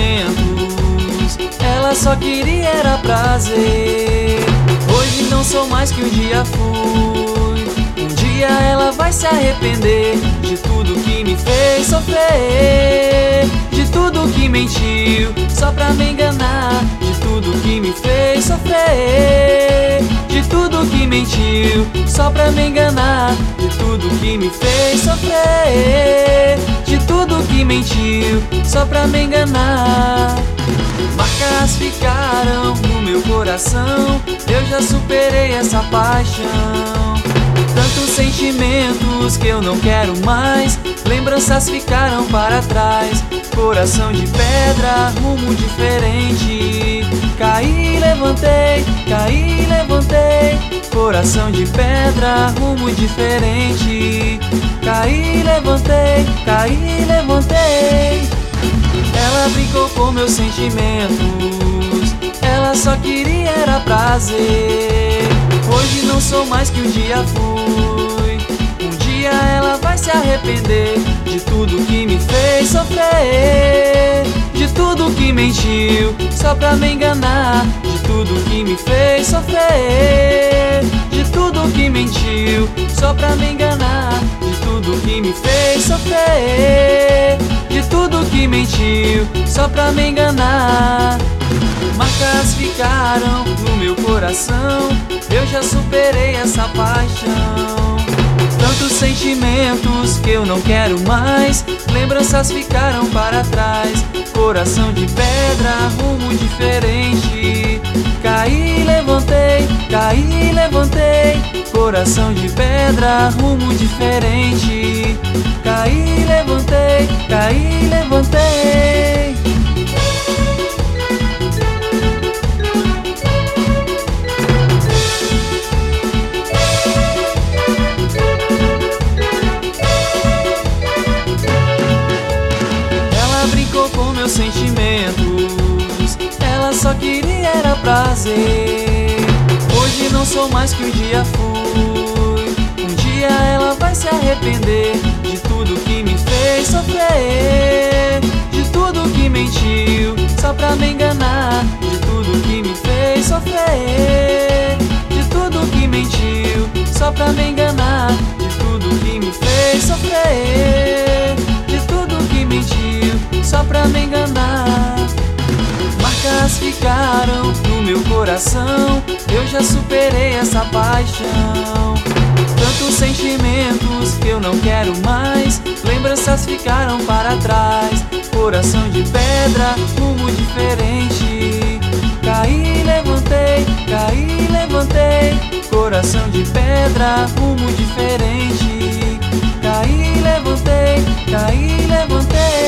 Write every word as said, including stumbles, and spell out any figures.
sentimentos, ela só queria era prazer. Hoje não sou mais que um dia fui. Um dia ela vai se arrepender de tudo que me fez sofrer, de tudo que mentiu só pra me enganar, de tudo que me fez sofrer, de tudo que mentiu só pra me enganar, de tudo que me fez sofrer, de tudo que mentiu só pra me enganar. Marcas ficaram no meu coração, eu já superei essa paixão. Tantos sentimentos que eu não quero mais, lembranças ficaram para trás. Coração de pedra, rumo diferente. Caí, levantei, caí, levantei. Coração de pedra, rumo diferente. Caí, levantei, caí, levantei. Ela brincou com meus sentimentos, ela só queria era prazer. Hoje não sou mais que um dia fui. Um dia ela vai se arrepender de tudo que me fez sofrer, de tudo que mentiu só pra me enganar, de tudo que me fez sofrer, de tudo que mentiu só pra me enganar, de tudo que me fez sofrer, de tudo que mentiu só pra me enganar. Marcas ficaram no meu coração, eu já superei essa paixão. Tantos sentimentos que eu não quero mais, lembranças ficaram para trás. Coração de pedra, rumo diferente. Caí, levantei, caí, levantei. Coração de pedra, rumo diferente. Caí, levantei, caí, levantei. Com meus sentimentos, ela só queria era prazer. Hoje não sou mais que um dia fui. Um dia ela vai se arrepender de tudo que me fez sofrer, de tudo que mentiu só pra me enganar, de tudo que me fez sofrer, de tudo que mentiu só pra me enganar, de tudo que me fez sofrer, de tudo que mentiu só pra me enganar. Marcas ficaram no meu coração, eu já superei essa paixão. Tantos sentimentos que eu não quero mais, lembranças ficaram para trás. Coração de pedra, rumo diferente. Caí, levantei, caí, levantei. Coração de pedra, rumo diferente. Caí, levantei, caí, levantei.